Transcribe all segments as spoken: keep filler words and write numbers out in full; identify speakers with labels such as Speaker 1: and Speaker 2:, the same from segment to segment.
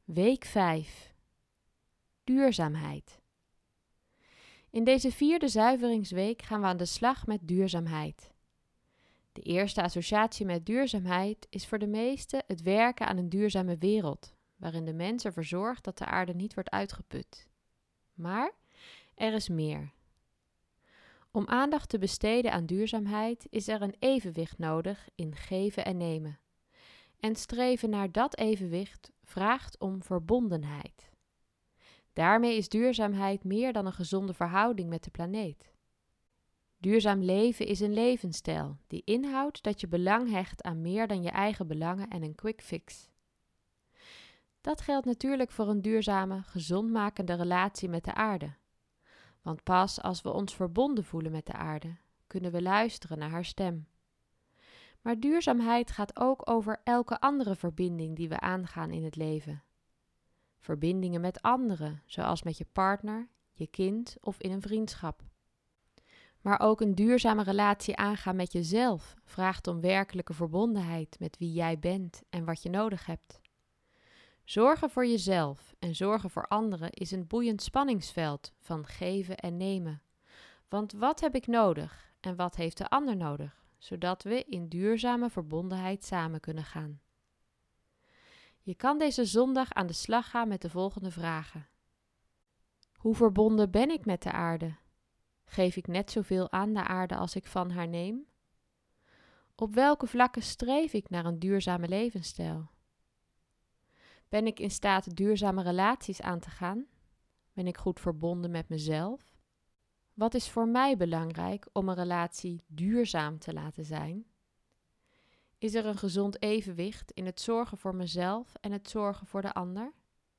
Speaker 1: Week vijf. Duurzaamheid. In deze vierde zuiveringsweek gaan we aan de slag met duurzaamheid. De eerste associatie met duurzaamheid is voor de meesten het werken aan een duurzame wereld, waarin de mens ervoor zorgt dat de aarde niet wordt uitgeput. Maar er is meer. Om aandacht te besteden aan duurzaamheid is er een evenwicht nodig in geven en nemen. En streven naar dat evenwicht vraagt om verbondenheid. Daarmee is duurzaamheid meer dan een gezonde verhouding met de planeet. Duurzaam leven is een levensstijl die inhoudt dat je belang hecht aan meer dan je eigen belangen en een quick fix. Dat geldt natuurlijk voor een duurzame, gezondmakende relatie met de aarde. Want pas als we ons verbonden voelen met de aarde, kunnen we luisteren naar haar stem. Maar duurzaamheid gaat ook over elke andere verbinding die we aangaan in het leven. Verbindingen met anderen, zoals met je partner, je kind of in een vriendschap. Maar ook een duurzame relatie aangaan met jezelf vraagt om werkelijke verbondenheid met wie jij bent en wat je nodig hebt. Zorgen voor jezelf en zorgen voor anderen is een boeiend spanningsveld van geven en nemen. Want wat heb ik nodig en wat heeft de ander nodig? Zodat we in duurzame verbondenheid samen kunnen gaan. Je kan deze zondag aan de slag gaan met de volgende vragen. Hoe verbonden ben ik met de aarde? Geef ik net zoveel aan de aarde als ik van haar neem? Op welke vlakken streef ik naar een duurzame levensstijl? Ben ik in staat duurzame relaties aan te gaan? Ben ik goed verbonden met mezelf? Wat is voor mij belangrijk om een relatie duurzaam te laten zijn? Is er een gezond evenwicht in het zorgen voor mezelf en het zorgen voor de ander?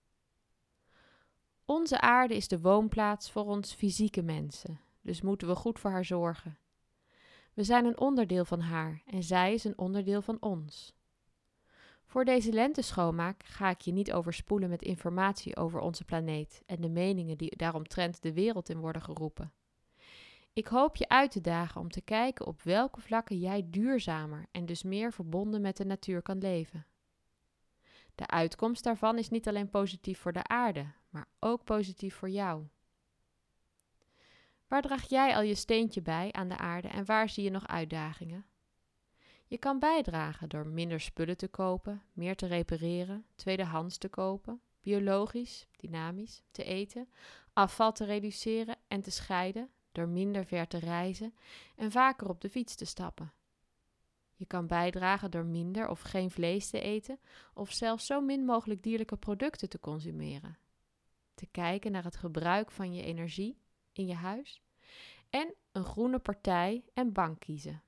Speaker 1: Onze aarde is de woonplaats voor ons fysieke mensen, dus moeten we goed voor haar zorgen. We zijn een onderdeel van haar en zij is een onderdeel van ons. Voor deze lenteschoonmaak ga ik je niet overspoelen met informatie over onze planeet en de meningen die daaromtrent de wereld in worden geroepen. Ik hoop je uit te dagen om te kijken op welke vlakken jij duurzamer en dus meer verbonden met de natuur kan leven. De uitkomst daarvan is niet alleen positief voor de aarde, maar ook positief voor jou. Waar draag jij al je steentje bij aan de aarde en waar zie je nog uitdagingen? Je kan bijdragen door minder spullen te kopen, meer te repareren, tweedehands te kopen, biologisch, dynamisch te eten, afval te reduceren en te scheiden, door minder ver te reizen en vaker op de fiets te stappen. Je kan bijdragen door minder of geen vlees te eten of zelfs zo min mogelijk dierlijke producten te consumeren. Te kijken naar het gebruik van je energie in je huis en een groene partij en bank kiezen.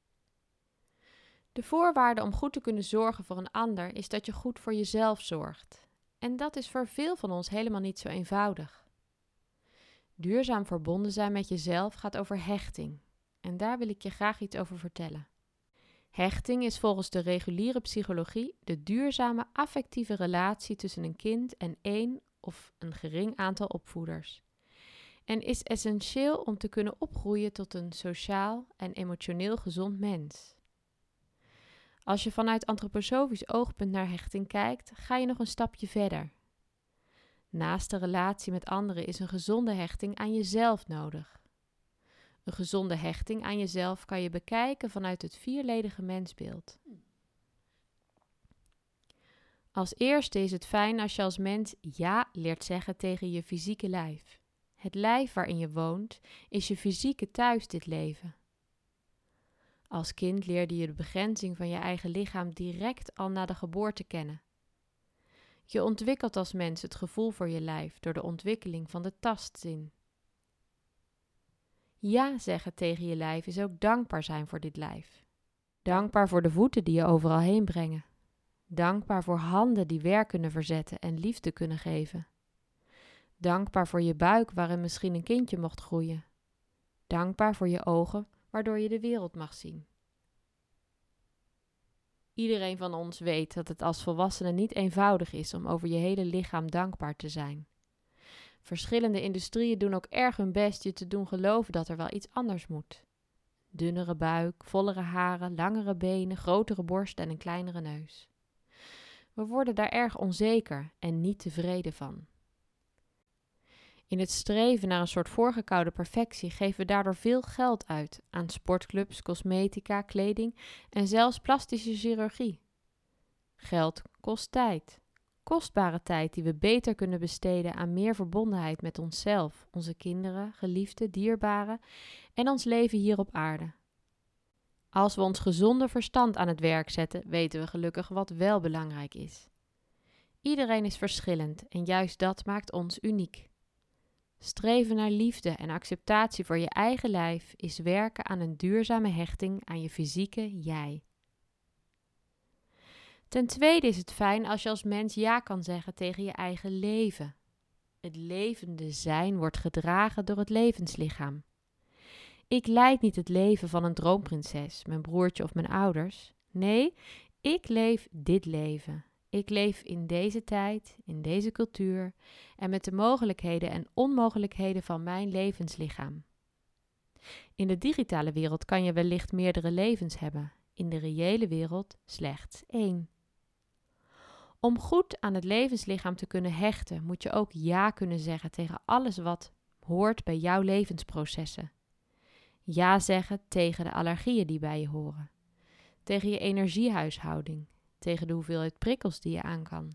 Speaker 1: De voorwaarde om goed te kunnen zorgen voor een ander is dat je goed voor jezelf zorgt. En dat is voor veel van ons helemaal niet zo eenvoudig. Duurzaam verbonden zijn met jezelf gaat over hechting. En daar wil ik je graag iets over vertellen. Hechting is volgens de reguliere psychologie de duurzame affectieve relatie tussen een kind en één of een gering aantal opvoeders. En is essentieel om te kunnen opgroeien tot een sociaal en emotioneel gezond mens. Als je vanuit antroposofisch oogpunt naar hechting kijkt, ga je nog een stapje verder. Naast de relatie met anderen is een gezonde hechting aan jezelf nodig. Een gezonde hechting aan jezelf kan je bekijken vanuit het vierledige mensbeeld. Als eerste is het fijn als je als mens ja leert zeggen tegen je fysieke lijf. Het lijf waarin je woont is je fysieke thuis dit leven. Als kind leerde je de begrenzing van je eigen lichaam direct al na de geboorte kennen. Je ontwikkelt als mens het gevoel voor je lijf door de ontwikkeling van de tastzin. Ja zeggen tegen je lijf is ook dankbaar zijn voor dit lijf. Dankbaar voor de voeten die je overal heen brengen. Dankbaar voor handen die werk kunnen verzetten en liefde kunnen geven. Dankbaar voor je buik waarin misschien een kindje mocht groeien. Dankbaar voor je ogen waardoor je de wereld mag zien. Iedereen van ons weet dat het als volwassene niet eenvoudig is om over je hele lichaam dankbaar te zijn. Verschillende industrieën doen ook erg hun best je te doen geloven dat er wel iets anders moet. Dunnere buik, vollere haren, langere benen, grotere borst en een kleinere neus. We worden daar erg onzeker en niet tevreden van. In het streven naar een soort voorgekoude perfectie geven we daardoor veel geld uit aan sportclubs, cosmetica, kleding en zelfs plastische chirurgie. Geld kost tijd. Kostbare tijd die we beter kunnen besteden aan meer verbondenheid met onszelf, onze kinderen, geliefden, dierbaren en ons leven hier op aarde. Als we ons gezonde verstand aan het werk zetten, weten we gelukkig wat wel belangrijk is. Iedereen is verschillend en juist dat maakt ons uniek. Streven naar liefde en acceptatie voor je eigen lijf is werken aan een duurzame hechting aan je fysieke jij. Ten tweede is het fijn als je als mens ja kan zeggen tegen je eigen leven. Het levende zijn wordt gedragen door het levenslichaam. Ik leid niet het leven van een droomprinses, mijn broertje of mijn ouders. Nee, ik leef dit leven. Ik leef in deze tijd, in deze cultuur en met de mogelijkheden en onmogelijkheden van mijn levenslichaam. In de digitale wereld kan je wellicht meerdere levens hebben, in de reële wereld slechts één. Om goed aan het levenslichaam te kunnen hechten, moet je ook ja kunnen zeggen tegen alles wat hoort bij jouw levensprocessen. Ja zeggen tegen de allergieën die bij je horen, tegen je energiehuishouding, tegen de hoeveelheid prikkels die je aan kan.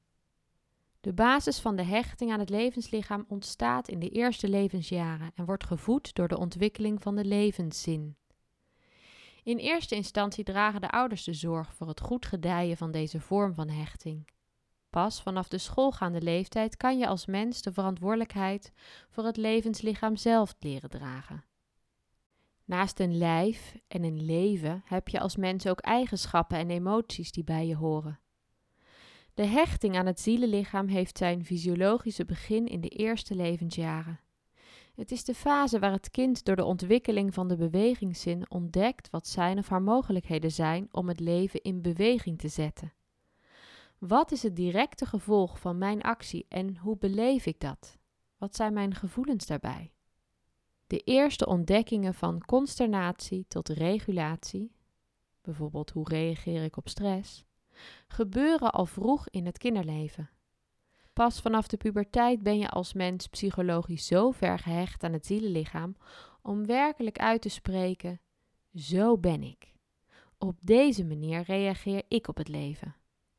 Speaker 1: De basis van de hechting aan het levenslichaam ontstaat in de eerste levensjaren en wordt gevoed door de ontwikkeling van de levenszin. In eerste instantie dragen de ouders de zorg voor het goed gedijen van deze vorm van hechting. Pas vanaf de schoolgaande leeftijd kan je als mens de verantwoordelijkheid voor het levenslichaam zelf leren dragen. Naast een lijf en een leven heb je als mens ook eigenschappen en emoties die bij je horen. De hechting aan het zielenlichaam heeft zijn fysiologische begin in de eerste levensjaren. Het is de fase waar het kind door de ontwikkeling van de bewegingszin ontdekt wat zijn of haar mogelijkheden zijn om het leven in beweging te zetten. Wat is het directe gevolg van mijn actie en hoe beleef ik dat? Wat zijn mijn gevoelens daarbij? De eerste ontdekkingen van consternatie tot regulatie, bijvoorbeeld hoe reageer ik op stress, gebeuren al vroeg in het kinderleven. Pas vanaf de puberteit ben je als mens psychologisch zo ver gehecht aan het zielenlichaam om werkelijk uit te spreken, zo ben ik. Op deze manier reageer ik op het leven.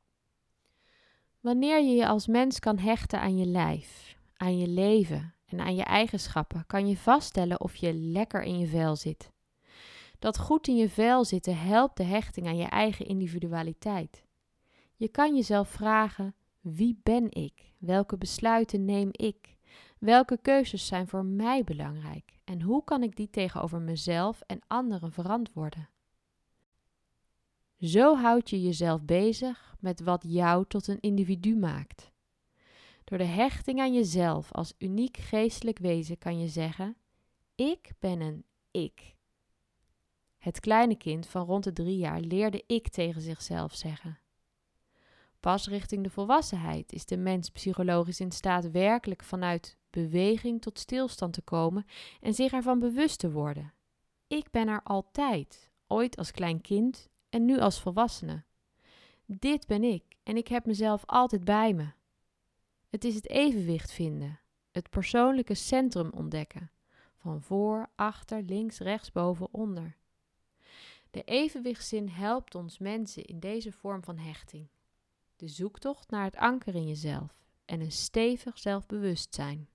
Speaker 1: Wanneer je je als mens kan hechten aan je lijf, aan je leven en aan je eigenschappen, kan je vaststellen of je lekker in je vel zit. Dat goed in je vel zitten helpt de hechting aan je eigen individualiteit. Je kan jezelf vragen, wie ben ik? Welke besluiten neem ik? Welke keuzes zijn voor mij belangrijk? En hoe kan ik die tegenover mezelf en anderen verantwoorden? Zo houd je jezelf bezig met wat jou tot een individu maakt. Door de hechting aan jezelf als uniek geestelijk wezen kan je zeggen, ik ben een ik. Het kleine kind van rond de drie jaar leerde ik tegen zichzelf zeggen. Pas richting de volwassenheid is de mens psychologisch in staat werkelijk vanuit beweging tot stilstand te komen en zich ervan bewust te worden. Ik ben er altijd, ooit als klein kind en nu als volwassene. Dit ben ik en ik heb mezelf altijd bij me. Het is het evenwicht vinden, het persoonlijke centrum ontdekken, van voor, achter, links, rechts, boven, onder. De evenwichtszin helpt ons mensen in deze vorm van hechting. De zoektocht naar het anker in jezelf en een stevig zelfbewustzijn.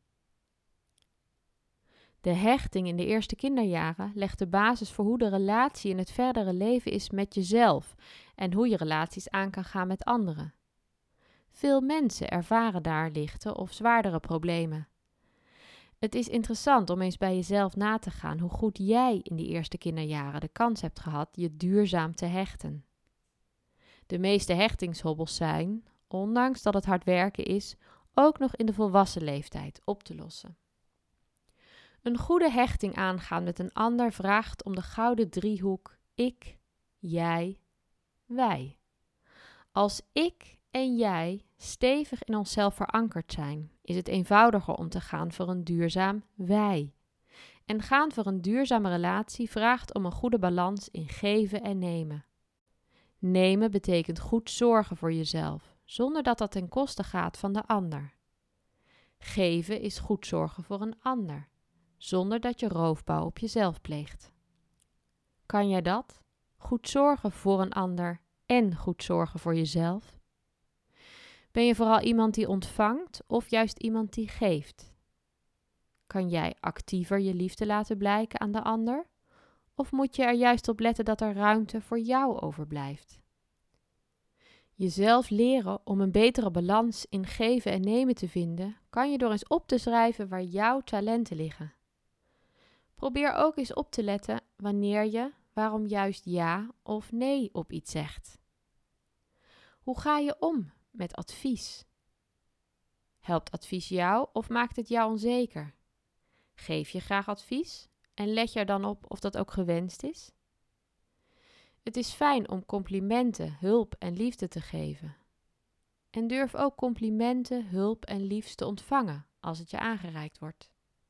Speaker 1: De hechting in de eerste kinderjaren legt de basis voor hoe de relatie in het verdere leven is met jezelf en hoe je relaties aan kan gaan met anderen. Veel mensen ervaren daar lichte of zwaardere problemen. Het is interessant om eens bij jezelf na te gaan hoe goed jij in die eerste kinderjaren de kans hebt gehad je duurzaam te hechten. De meeste hechtingshobbels zijn, ondanks dat het hard werken is, ook nog in de volwassen leeftijd op te lossen. Een goede hechting aangaan met een ander vraagt om de gouden driehoek ik, jij, wij. Als ik en jij stevig in onszelf verankerd zijn, is het eenvoudiger om te gaan voor een duurzaam wij. En gaan voor een duurzame relatie vraagt om een goede balans in geven en nemen. Nemen betekent goed zorgen voor jezelf, zonder dat dat ten koste gaat van de ander. Geven is goed zorgen voor een ander, zonder dat je roofbouw op jezelf pleegt. Kan jij dat? Goed zorgen voor een ander en goed zorgen voor jezelf? Ben je vooral iemand die ontvangt of juist iemand die geeft? Kan jij actiever je liefde laten blijken aan de ander? Of moet je er juist op letten dat er ruimte voor jou overblijft? Jezelf leren om een betere balans in geven en nemen te vinden, kan je door eens op te schrijven waar jouw talenten liggen. Probeer ook eens op te letten wanneer je waarom juist ja of nee op iets zegt. Hoe ga je om met advies? Helpt advies jou of maakt het jou onzeker? Geef je graag advies en let je er dan op of dat ook gewenst is? Het is fijn om complimenten, hulp en liefde te geven. En durf ook complimenten, hulp en liefde te ontvangen als het je aangereikt wordt.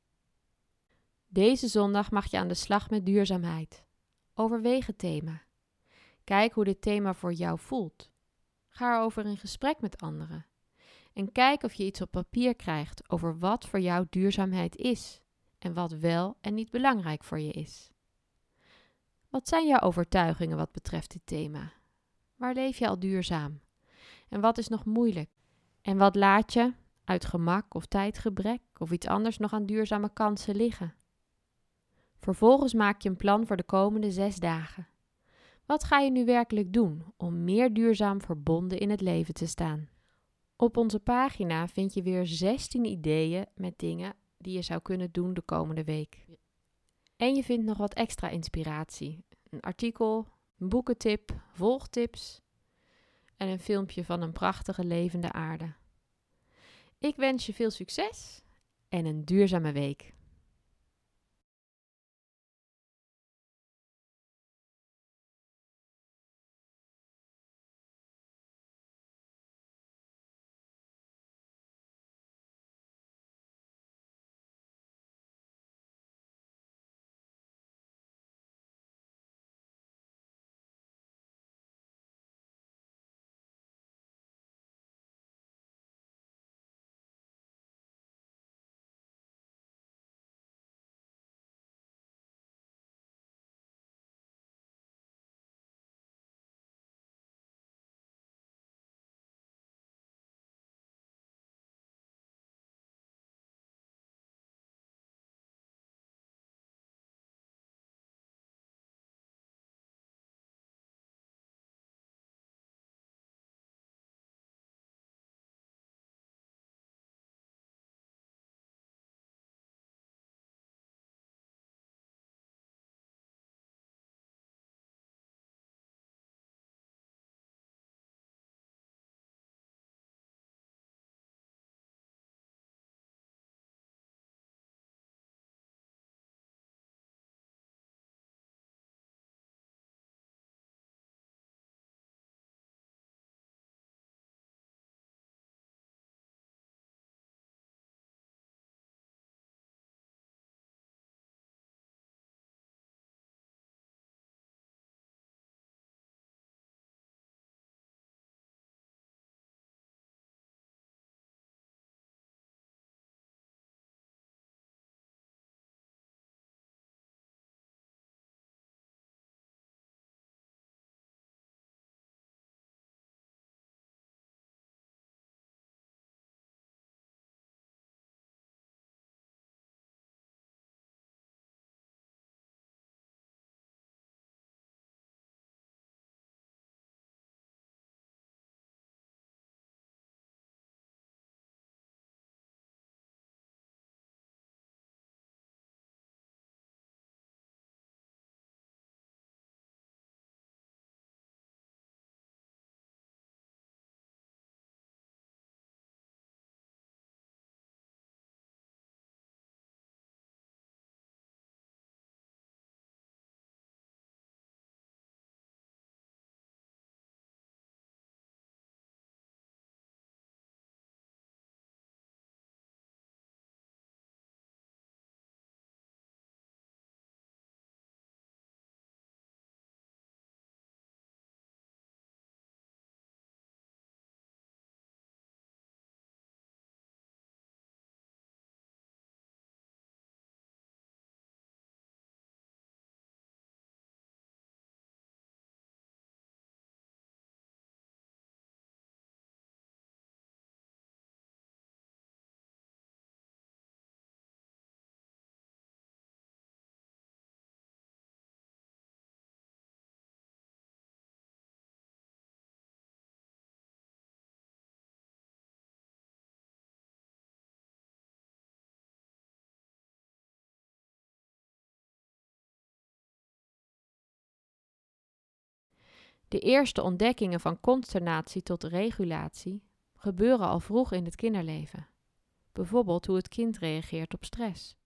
Speaker 1: Deze zondag mag je aan de slag met duurzaamheid. Overweeg het thema. Kijk hoe dit thema voor jou voelt. Ga erover in gesprek met anderen. En kijk of je iets op papier krijgt over wat voor jou duurzaamheid is en wat wel en niet belangrijk voor je is. Wat zijn jouw overtuigingen wat betreft dit thema? Waar leef je al duurzaam? En wat is nog moeilijk? En wat laat je, uit gemak of tijdgebrek of iets anders, nog aan duurzame kansen liggen? Vervolgens maak je een plan voor de komende zes dagen. Wat ga je nu werkelijk doen om meer duurzaam verbonden in het leven te staan? Op onze pagina vind je weer zestien ideeën met dingen die je zou kunnen doen de komende week. En je vindt nog wat extra inspiratie. Een artikel, een boekentip, volgtips en een filmpje van een prachtige levende aarde. Ik wens je veel succes en een duurzame week. De eerste ontdekkingen van consternatie tot regulatie gebeuren al vroeg in het kinderleven. Bijvoorbeeld hoe het kind reageert op stress.